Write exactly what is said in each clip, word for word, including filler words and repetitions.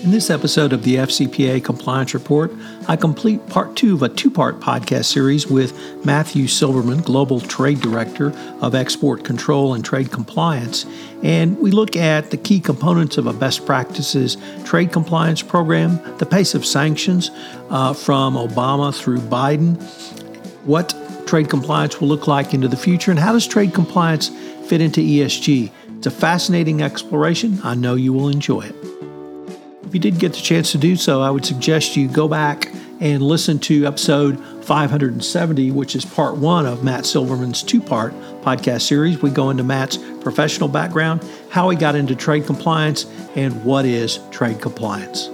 In this episode of the F C P A Compliance Report, I complete part two of a two-part podcast series with Matthew Silverman, Global Trade Director of Export Control and Trade Compliance, and we look at the key components of a best practices trade compliance program, the pace of sanctions uh, from Obama through Biden, what trade compliance will look like into the future, and how does trade compliance fit into E S G. It's a fascinating exploration. I know you will enjoy it. If you did get the chance to do so, I would suggest you go back and listen to episode five hundred seventy, which is part one of Matt Silverman's two-part podcast series. We go into Matt's professional background, how he got into trade compliance, and what is trade compliance.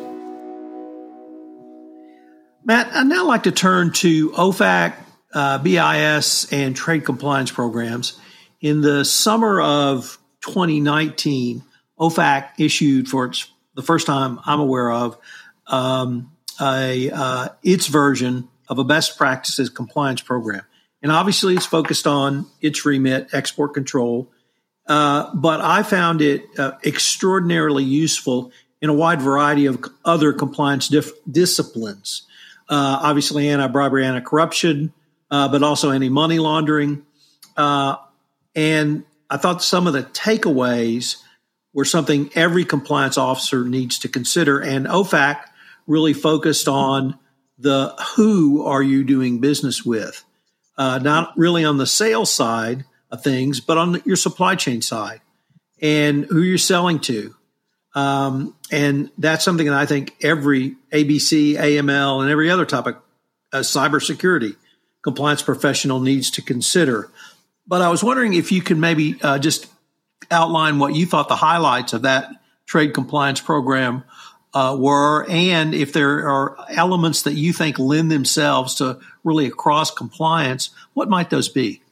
Matt, I'd now like to turn to O F A C, uh, B I S, and trade compliance programs. In the summer of twenty nineteen, O F A C issued, for its the first time I'm aware of, um, a uh, its version of a best practices compliance program. And obviously it's focused on its remit, export control. Uh, but I found it uh, extraordinarily useful in a wide variety of other compliance dif- disciplines. Uh, obviously anti-bribery, anti-corruption, uh, but also anti-money laundering. Uh, and I thought some of the takeaways were something every compliance officer needs to consider. And O F A C really focused on the who are you doing business with, uh, not really on the sales side of things, but on your supply chain side and who you're selling to. Um, and that's something that I think every A B C, A M L, and every other topic, uh, cybersecurity compliance professional needs to consider. But I was wondering if you could maybe uh, just outline what you thought the highlights of that trade compliance program uh, were, and if there are elements that you think lend themselves to really across compliance, what might those be?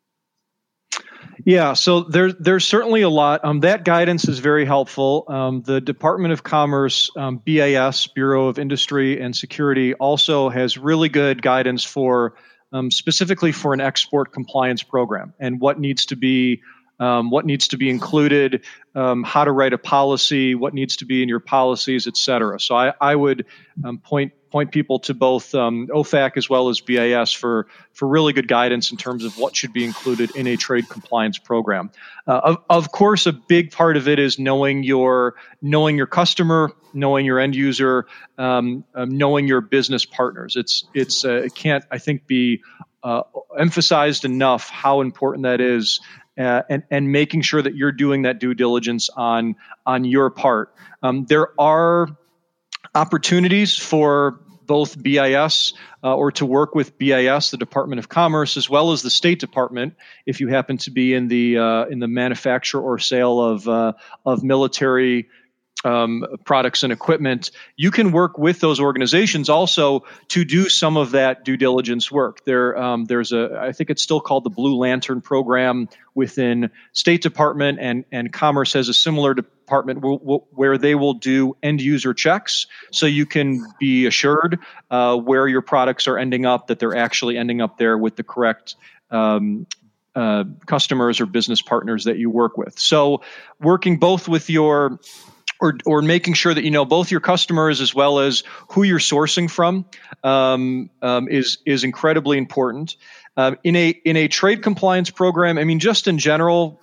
Yeah, so there, there's certainly a lot. Um, that guidance is very helpful. Um, the Department of Commerce, um, B I S, Bureau of Industry and Security, also has really good guidance for um, specifically for an export compliance program and what needs to be Um, what needs to be included, um, how to write a policy, what needs to be in your policies, et cetera. So I, I would um, point point people to both um, O F A C as well as B I S for for really good guidance in terms of what should be included in a trade compliance program. Uh, of, of course, a big part of it is knowing your knowing your customer, knowing your end user, um, um, knowing your business partners. It's it's uh, it can't I think be uh, emphasized enough how important that is. Uh, and, and making sure that you're doing that due diligence on on your part. Um, there are opportunities for both B I S uh, or to work with B I S, the Department of Commerce, as well as the State Department, if you happen to be in the uh, in the manufacture or sale of uh, of military Um, products and equipment. You can work with those organizations also to do some of that due diligence work. There, um, there's a, I think it's still called the Blue Lantern program within State Department, and and Commerce has a similar department w- w- where they will do end user checks, so you can be assured uh, where your products are ending up, that they're actually ending up there with the correct Um, uh, customers or business partners that you work with. So, working both with your Or, or making sure that you know both your customers as well as who you're sourcing from um, um, is is incredibly important. Um, in a in a trade compliance program, I mean, just in general,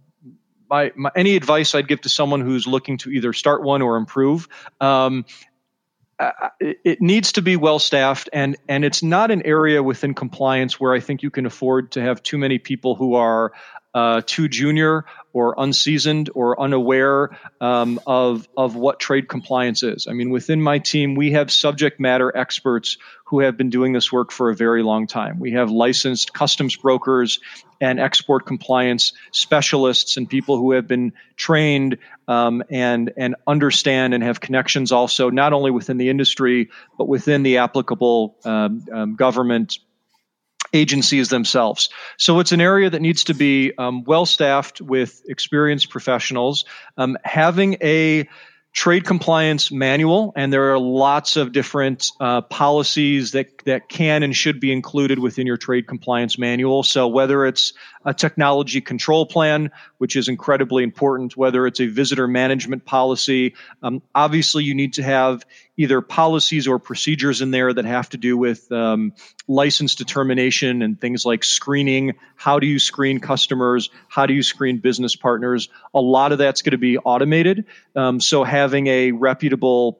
my, my any advice I'd give to someone who's looking to either start one or improve, um, uh, it, it needs to be well staffed, and and it's not an area within compliance where I think you can afford to have too many people who are Uh, too junior or unseasoned or unaware um, of of what trade compliance is. I mean, within my team, we have subject matter experts who have been doing this work for a very long time. We have licensed customs brokers and export compliance specialists and people who have been trained um, and and understand and have connections also, not only within the industry, but within the applicable um, um, government agencies themselves. So it's an area that needs to be um, well staffed with experienced professionals. Um, having a trade compliance manual, and there are lots of different uh, policies that that can and should be included within your trade compliance manual. So whether it's a technology control plan, which is incredibly important, whether it's a visitor management policy, um, obviously you need to have either policies or procedures in there that have to do with um, license determination and things like screening. How do you screen customers? How do you screen business partners? A lot of that's going to be automated. Um, so having a reputable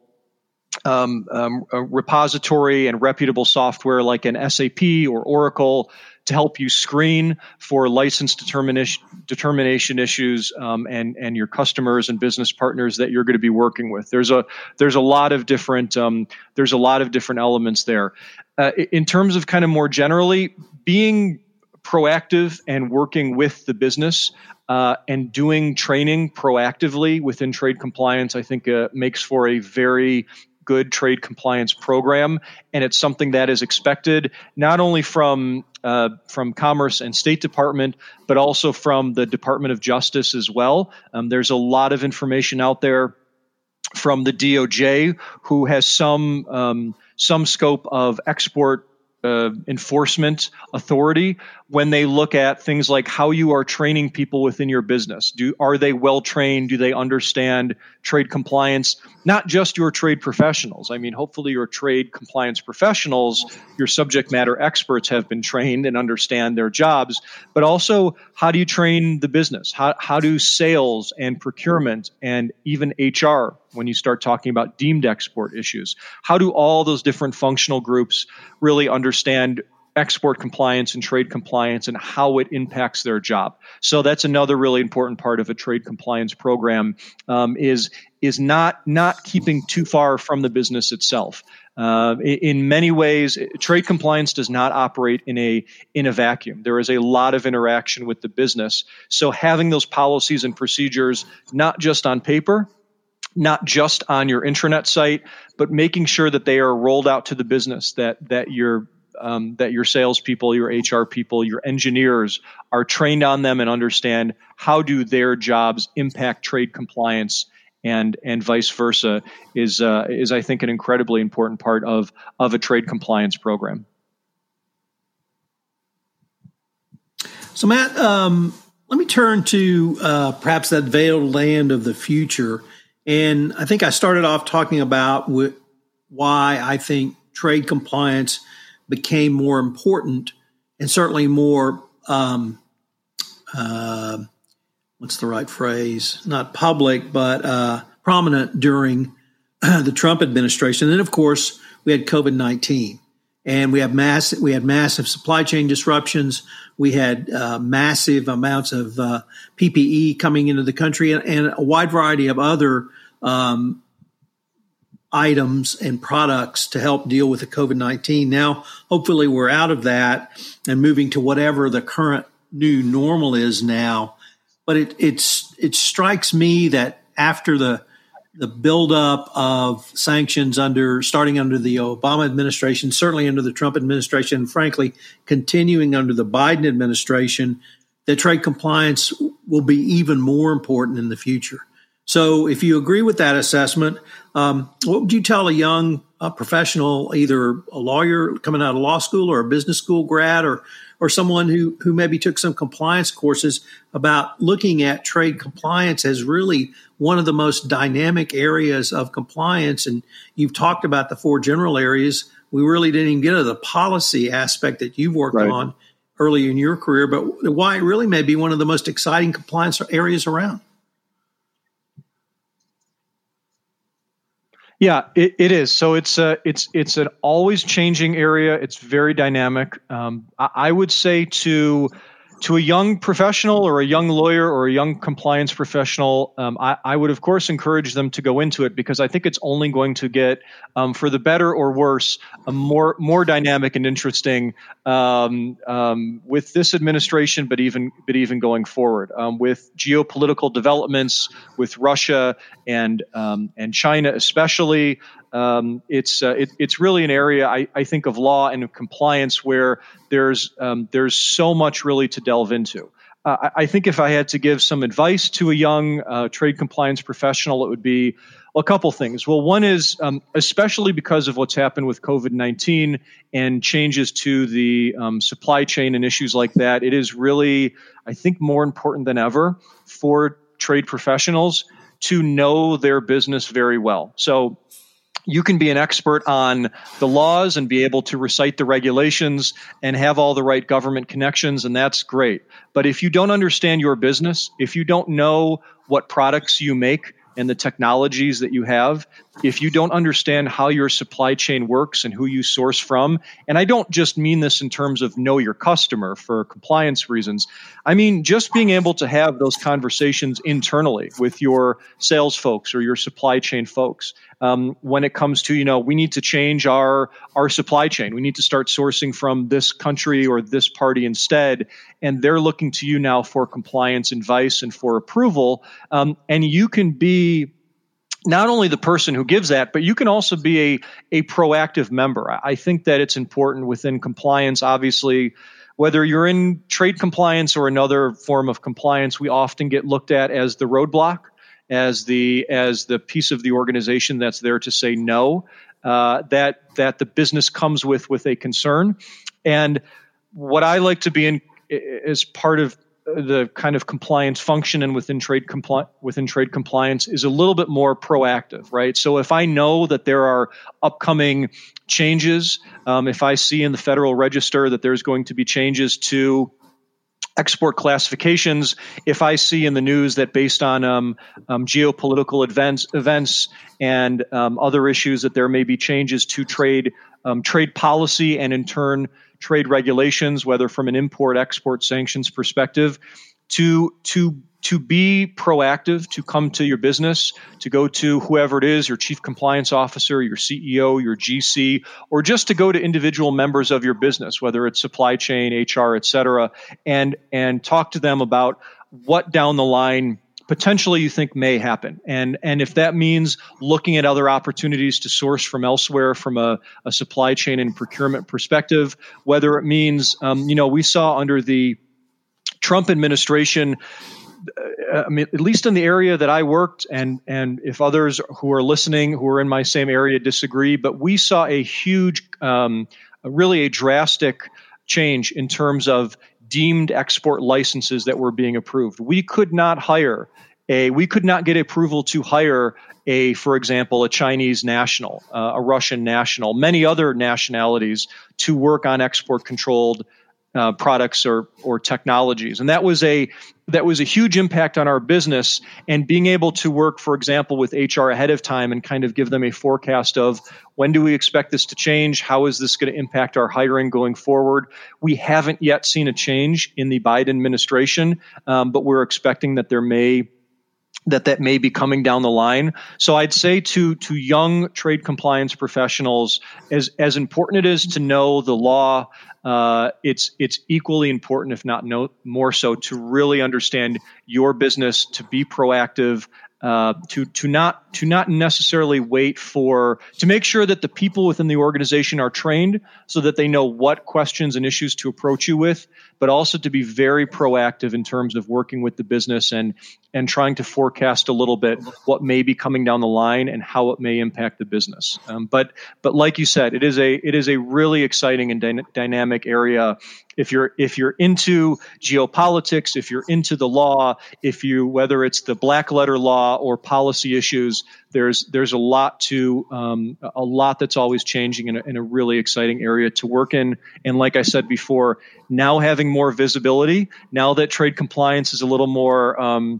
um, um, a repository and reputable software like an S A P or Oracle to help you screen for license determination determination issues um, and and your customers and business partners that you're going to be working with. There's a there's a lot of different um, there's a lot of different elements there. Uh, in terms of kind of more generally being proactive and working with the business uh, and doing training proactively within trade compliance, I think uh, makes for a very good trade compliance program, and it's something that is expected not only from uh, from Commerce and State Department, but also from the Department of Justice as well. Um, there's a lot of information out there from the D O J, who has some um, some scope of export uh, enforcement authority when they look at things like how you are training people within your business. Do are they well trained? Do they understand trade compliance? Not just your trade professionals. I mean, hopefully your trade compliance professionals, your subject matter experts have been trained and understand their jobs, but also how do you train the business? How, how do sales and procurement and even H R, when you start talking about deemed export issues, how do all those different functional groups really understand export compliance and trade compliance and how it impacts their job? So that's another really important part of a trade compliance program um, is is not not keeping too far from the business itself. Uh, in many ways, trade compliance does not operate in a in a vacuum. There is a lot of interaction with the business. So having those policies and procedures, not just on paper, not just on your intranet site, but making sure that they are rolled out to the business, that that you're Um, that your salespeople, your H R people, your engineers are trained on them and understand how do their jobs impact trade compliance and and vice versa is uh, is I think an incredibly important part of of a trade compliance program. So Matt, um, let me turn to uh, perhaps that veiled land of the future, and I think I started off talking about wh- why I think trade compliance became more important and certainly more, um, uh, what's the right phrase? Not public, but uh, prominent during the Trump administration. And then, of course, we had COVID nineteen, and we have mass we had massive supply chain disruptions. We had uh, massive amounts of uh, P P E coming into the country, and, and a wide variety of other um, items and products to help deal with the COVID nineteen. Now, hopefully we're out of that and moving to whatever the current new normal is now. But it it's it strikes me that after the the buildup of sanctions under starting under the Obama administration, certainly under the Trump administration, and frankly, continuing under the Biden administration, that trade compliance will be even more important in the future. So if you agree with that assessment, um, what would you tell a young uh, professional, either a lawyer coming out of law school or a business school grad or or someone who, who maybe took some compliance courses, about looking at trade compliance as really one of the most dynamic areas of compliance? And you've talked about the four general areas. We really didn't even get to the policy aspect that you've worked right. on early in your career, but why it really may be one of the most exciting compliance areas around. Yeah, it, it is. So it's a, it's it's an always changing area. It's very dynamic. Um, I, I would say to to a young professional or a young lawyer or a young compliance professional, um, I, I would of course encourage them to go into it, because I think it's only going to get, um, for the better or worse, a more more dynamic and interesting um, um, with this administration, but even but even going forward um, with geopolitical developments with Russia and um, and China especially. Um, it's uh, it, it's really an area I, I think of law and of compliance where there's um, there's so much really to delve into. uh, I, I think if I had to give some advice to a young uh, trade compliance professional, it would be a couple things. Well, one is, um, especially because of what's happened with COVID nineteen and changes to the um, supply chain and issues like that, it is really, I think, more important than ever for trade professionals to know their business very well. So you can be an expert on the laws and be able to recite the regulations and have all the right government connections, and that's great. But if you don't understand your business, if you don't know what products you make and the technologies that you have, if you don't understand how your supply chain works and who you source from, and I don't just mean this in terms of know your customer for compliance reasons, I mean just being able to have those conversations internally with your sales folks or your supply chain folks. Um, when it comes to, you know, we need to change our our supply chain. We need to start sourcing from this country or this party instead. And they're looking to you now for compliance advice and for approval. Um, and you can be not only the person who gives that, but you can also be a, a proactive member. I think that it's important within compliance, obviously, whether you're in trade compliance or another form of compliance, we often get looked at as the roadblock, as the as the piece of the organization that's there to say no, uh, that that the business comes with with a concern. And what I like to be in as part of the kind of compliance function and within trade compli- within trade compliance is a little bit more proactive, right? So if I know that there are upcoming changes, um, if I see in the Federal Register that there's going to be changes to export classifications, if I see in the news that based on um, um, geopolitical events, events and um, other issues that there may be changes to trade um, trade policy and in turn trade regulations, whether from an import-export sanctions perspective, to to to be proactive, to come to your business, to go to whoever it is, your chief compliance officer, your C E O, your G C, or just to go to individual members of your business, whether it's supply chain, H R, et cetera, and, and talk to them about what down the line potentially you think may happen. And, and if that means looking at other opportunities to source from elsewhere from a, a supply chain and procurement perspective, whether it means, um, you know, we saw under the Trump administration, I mean, at least in the area that I worked, and and if others who are listening who are in my same area disagree, but we saw a huge, um, really a drastic change in terms of deemed export licenses that were being approved. We could not hire a, we could not get approval to hire a, for example, a Chinese national, uh, a Russian national, many other nationalities to work on export controlled Uh, products or or technologies, and that was a that was a huge impact on our business. And being able to work, for example, with H R ahead of time and kind of give them a forecast of when do we expect this to change, how is this going to impact our hiring going forward. We haven't yet seen a change in the Biden administration, um, but we're expecting that there may. that that may be coming down the line. So I'd say to to young trade compliance professionals, as as important it is to know the law, uh, it's it's equally important, if not no, more so, to really understand your business, to be proactive, uh, to to not to not necessarily wait for to make sure that the people within the organization are trained so that they know what questions and issues to approach you with, but also to be very proactive in terms of working with the business and and trying to forecast a little bit what may be coming down the line and how it may impact the business. Um, but but like you said, it is a it is a really exciting and dyna- dynamic area. If you're if you're into geopolitics, if you're into the law, if you whether it's the black letter law or policy issues, there's there's a lot to um, a lot that's always changing in a, in a really exciting area to work in. And like I said before, now having more visibility, now that trade compliance is a little more um,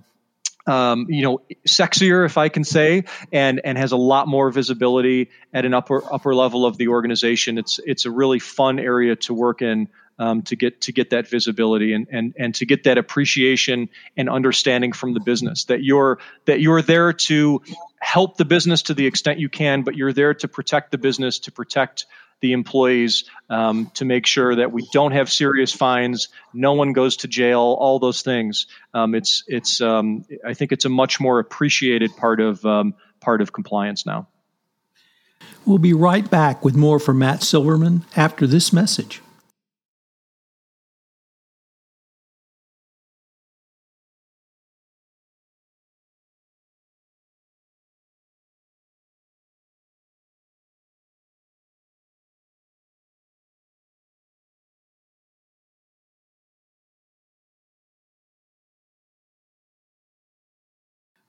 Um, you know, sexier, if I can say, and and has a lot more visibility at an upper upper level of the organization. It's it's a really fun area to work in, um, to get to get that visibility and and and to get that appreciation and understanding from the business that you're that you're there to help the business to the extent you can, but you're there to protect the business, to protect the employees, um, to make sure that we don't have serious fines, no one goes to jail, all those things. Um, it's it's um, I think it's a much more appreciated part of um, part of compliance now. We'll be right back with more from Matt Silverman after this message.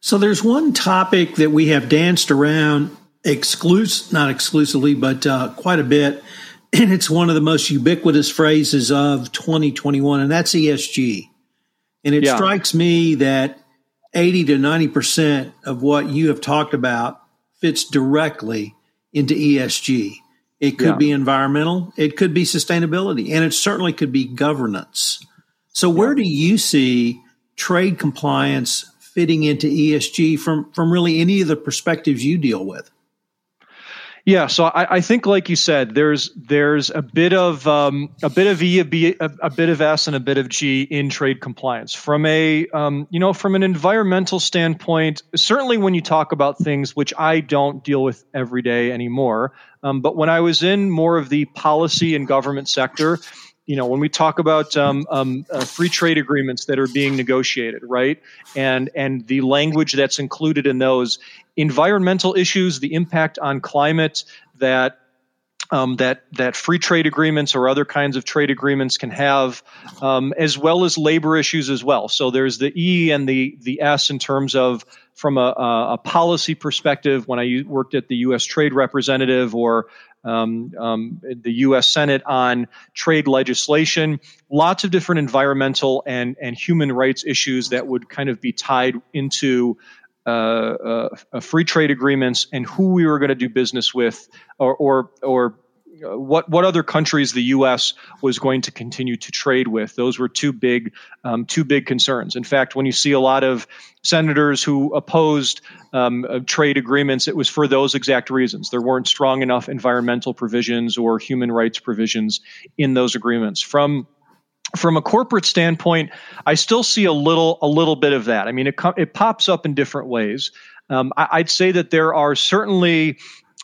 So there's one topic that we have danced around exclus- not exclusively, but uh, quite a bit, and it's one of the most ubiquitous phrases of twenty twenty-one, and that's E S G. And it yeah. strikes me that eighty to ninety percent of what you have talked about fits directly into E S G. It could yeah. be environmental, it could be sustainability, and it certainly could be governance. So where yeah. do you see trade compliance fitting into E S G from, from really any of the perspectives you deal with? Yeah, so I, I think, like you said, there's there's a bit of um, a bit of E, a, B, a, a bit of S, and a bit of G in trade compliance. From a um, you know from an environmental standpoint, certainly when you talk about things which I don't deal with every day anymore, um, but when I was in more of the policy and government sector, you know, when we talk about um, um, uh, free trade agreements that are being negotiated, right, and and the language that's included in those, environmental issues, the impact on climate that um, that that free trade agreements or other kinds of trade agreements can have, um, as well as labor issues as well. So there's the E and the the S in terms of from a, a policy perspective. When I worked at the U S Trade Representative or Um, um, the U S Senate on trade legislation, lots of different environmental and, and human rights issues that would kind of be tied into uh, uh, uh, free trade agreements and who we were going to do business with, or or, or what what other countries the U S was going to continue to trade with. Those were two big um, two big concerns. In fact, when you see a lot of senators who opposed um, uh, trade agreements, it was for those exact reasons. There weren't strong enough environmental provisions or human rights provisions in those agreements. From From a corporate standpoint, I still see a little a little bit of that. I mean, it it pops up in different ways. Um, I, I'd say that there are certainly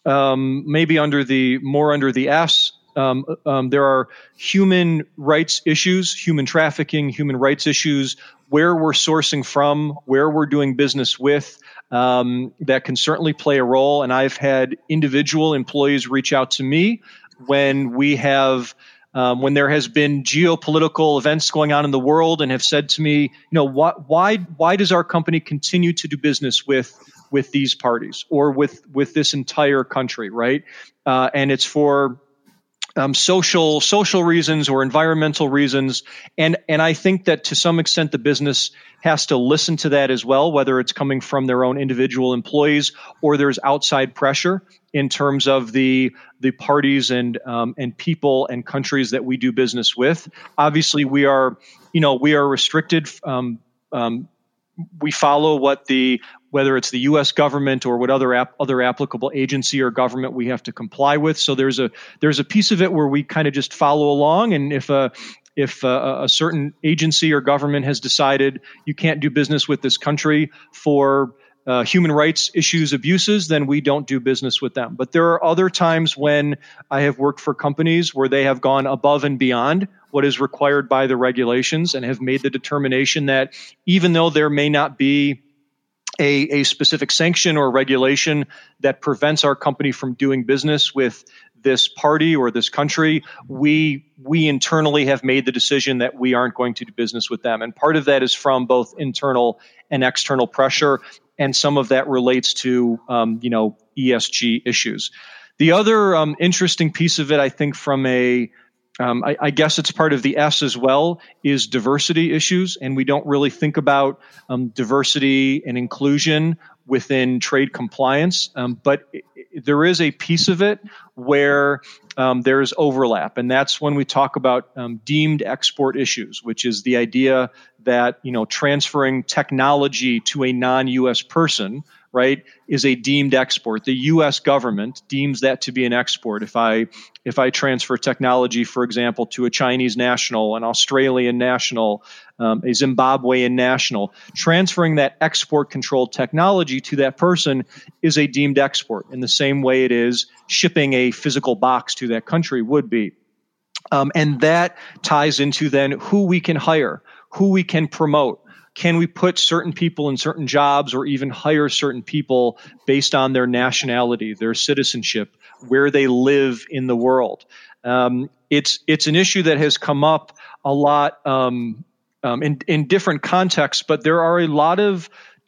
um, maybe under the more under the S. Um, um, there are human rights issues, human trafficking, human rights issues, where we're sourcing from, where we're doing business with, um, that can certainly play a role. And I've had individual employees reach out to me when we have, um, when there has been geopolitical events going on in the world, and have said to me, you know, why, why, why does our company continue to do business with with these parties or with with this entire country, right? Uh, and it's for Um, social social reasons or environmental reasons, and and I think that to some extent the business has to listen to that as well, whether it's coming from their own individual employees or there's outside pressure in terms of the the parties and um, and people and countries that we do business with. Obviously, we are you know we are restricted. Um, um, we follow what the whether it's the U S government or what other ap- other applicable agency or government we have to comply with. So there's a there's a piece of it where we kind of just follow along, and if a if a, a certain agency or government has decided you can't do business with this country for uh, human rights issues, abuses, then we don't do business with them. But there are other times when I have worked for companies where they have gone above and beyond what is required by the regulations and have made the determination that even though there may not be A, a specific sanction or regulation that prevents our company from doing business with this party or this country, we we internally have made the decision that we aren't going to do business with them. And part of that is from both internal and external pressure, and some of that relates to um, you know E S G issues. The other um, interesting piece of it, I think, from a Um, I, I guess it's part of the S as well, is diversity issues. And we don't really think about um, diversity and inclusion within trade compliance. Um, but it, it, there is a piece of it where um, there is overlap. And that's when we talk about um, deemed export issues, which is the idea that, you know, transferring technology to a non-U S person, right, is a deemed export. The U S government deems that to be an export. If I if I transfer technology, for example, to a Chinese national, an Australian national, um, a Zimbabwean national, transferring that export-controlled technology to that person is a deemed export in the same way it is shipping a physical box to that country would be. Um, and that ties into then who we can hire, who we can promote. Can we put certain people in certain jobs or even hire certain people based on their nationality, their citizenship, where they live in the world? Um, it's it's an issue that has come up a lot um, um, in, in different contexts, but there are a lot of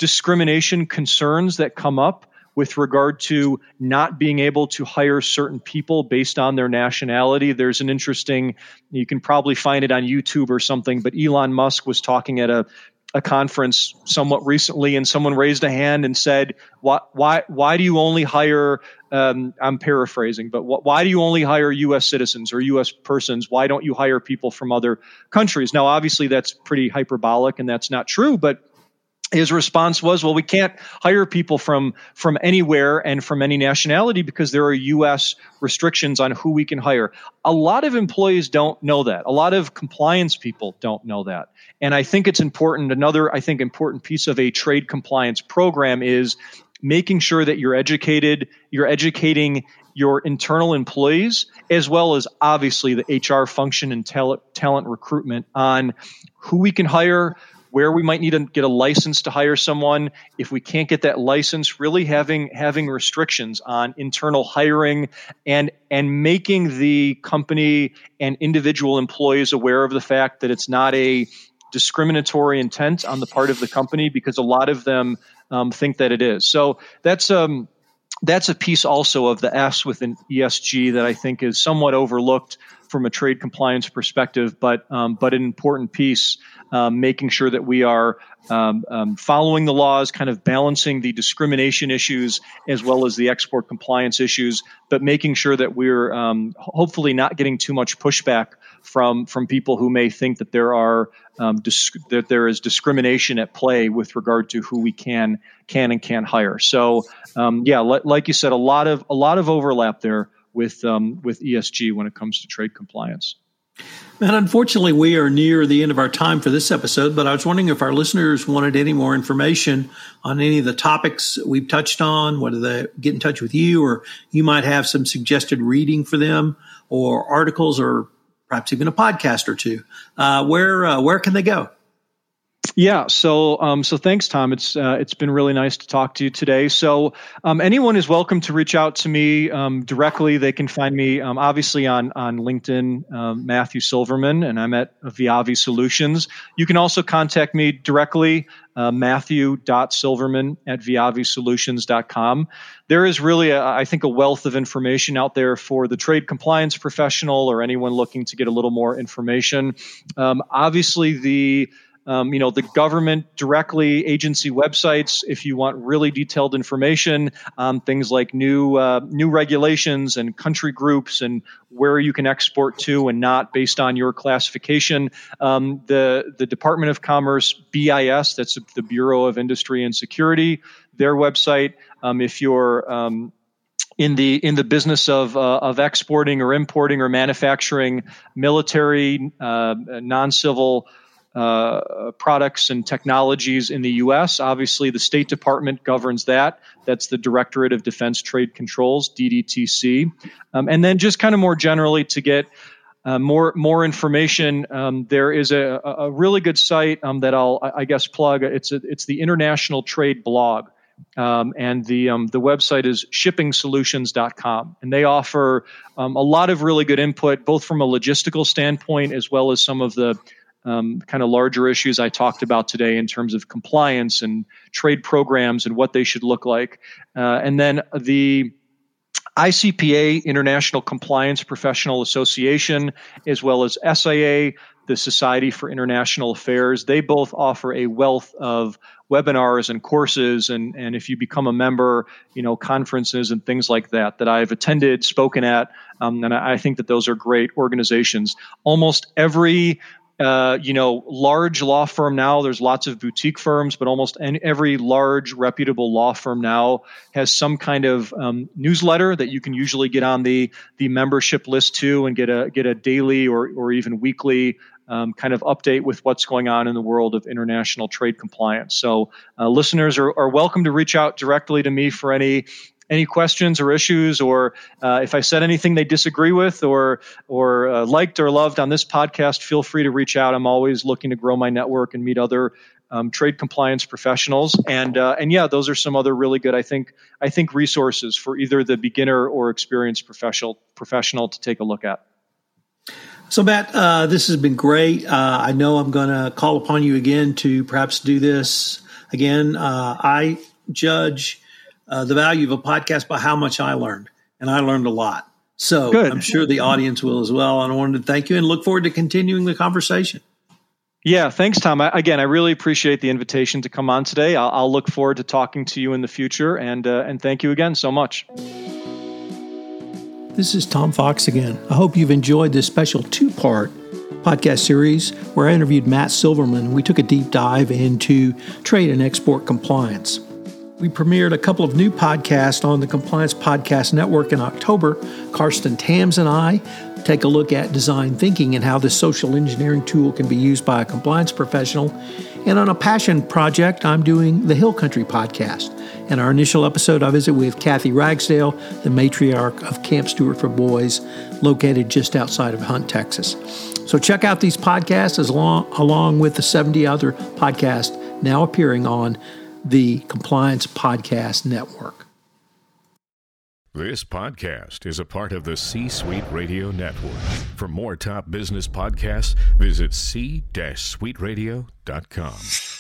discrimination concerns that come up with regard to not being able to hire certain people based on their nationality. There's an interesting, you can probably find it on YouTube or something, but Elon Musk was talking at a a conference somewhat recently, and someone raised a hand and said, why, why, why do you only hire, um, I'm paraphrasing, but wh- why do you only hire U S citizens or U S persons? Why don't you hire people from other countries? Now, obviously that's pretty hyperbolic and that's not true, but his response was, well, we can't hire people from, from anywhere and from any nationality because there are U S restrictions on who we can hire. A lot of employees don't know that. A lot of compliance people don't know that. And I think it's important. Another, I think, important piece of a trade compliance program is making sure that you're educated, you're educating your internal employees, as well as obviously the H R function and talent, talent recruitment on who we can hire, where we might need to get a license to hire someone. If we can't get that license, really having having restrictions on internal hiring and and making the company and individual employees aware of the fact that it's not a discriminatory intent on the part of the company, because a lot of them um, think that it is. So that's um that's a piece also of the S within E S G that I think is somewhat overlooked from a trade compliance perspective, but um, but an important piece, um, making sure that we are um, um, following the laws, kind of balancing the discrimination issues as well as the export compliance issues, but making sure that we're um, hopefully not getting too much pushback from from people who may think that there are um, disc- that there is discrimination at play with regard to who we can can and can't hire. So um, yeah, li- like you said, a lot of a lot of overlap there with um, with E S G when it comes to trade compliance. And unfortunately, we are near the end of our time for this episode, but I was wondering if our listeners wanted any more information on any of the topics we've touched on, whether they get in touch with you or you might have some suggested reading for them or articles or perhaps even a podcast or two. Uh, where uh, where can they go? Yeah. So, um, so thanks, Tom. It's uh, it's been really nice to talk to you today. So, um, anyone is welcome to reach out to me um, directly. They can find me um, obviously on on LinkedIn, um, Matthew Silverman, and I'm at Viavi Solutions. You can also contact me directly, uh, Matthew dot Silverman at Viavi Solutions dot com. There is really, a, I think, a wealth of information out there for the trade compliance professional or anyone looking to get a little more information. Um, obviously, the Um, you know, the government directly agency websites, if you want really detailed information on things like new uh, new regulations and country groups and where you can export to and not based on your classification. Um, the, the Department of Commerce, B I S, that's the Bureau of Industry and Security, their website. Um, if you're um, in the in the business of uh, of exporting or importing or manufacturing military, uh, non-civil Uh, products and technologies in the U S. Obviously, the State Department governs that. That's the Directorate of Defense Trade Controls, D D T C. Um, and then just kind of more generally to get uh, more more information, um, there is a, a really good site um, that I'll, I guess, plug. It's a, it's the International Trade Blog. Um, and the um, the website is shipping solutions dot com. And they offer um, a lot of really good input, both from a logistical standpoint as well as some of the Um, kind of larger issues I talked about today in terms of compliance and trade programs and what they should look like. Uh, and then the I C P A, International Compliance Professional Association, as well as S I A, the Society for International Affairs, they both offer a wealth of webinars and courses. And, and if you become a member, you know, conferences and things like that, that I've attended, spoken at. Um, and I, I think that those are great organizations. Almost every Uh, you know, large law firm now, there's lots of boutique firms, but almost any, every large reputable law firm now has some kind of um, newsletter that you can usually get on the the membership list to and get a get a daily or or even weekly um, kind of update with what's going on in the world of international trade compliance. So uh, listeners are, are welcome to reach out directly to me for any any questions or issues, or uh, if I said anything they disagree with or or uh, liked or loved on this podcast, feel free to reach out. I'm always looking to grow my network and meet other um, trade compliance professionals. And uh, and yeah, those are some other really good, I think, I think resources for either the beginner or experienced professional professional to take a look at. So, Matt, uh, this has been great. Uh, I know I'm going to call upon you again to perhaps do this again, uh, I judge uh, the value of a podcast by how much I learned, and I learned a lot. So Good. I'm sure the audience will as well. And I wanted to thank you and look forward to continuing the conversation. Yeah, thanks, Tom. I, again, I really appreciate the invitation to come on today. I'll, I'll look forward to talking to you in the future, and uh, and thank you again so much. This is Tom Fox again. I hope you've enjoyed this special two-part podcast series where I interviewed Matt Silverman. We took a deep dive into trade and export compliance. We premiered a couple of new podcasts on the Compliance Podcast Network in October. Karsten Tams and I take a look at design thinking and how this social engineering tool can be used by a compliance professional. And on a passion project, I'm doing the Hill Country podcast. In our initial episode, I visit with Kathy Ragsdale, the matriarch of Camp Stewart for Boys, located just outside of Hunt, Texas. So check out these podcasts as long, along with the seventy other podcasts now appearing on the Compliance Podcast Network. This podcast is a part of the C-Suite Radio Network. For more top business podcasts, visit c suite radio dot com.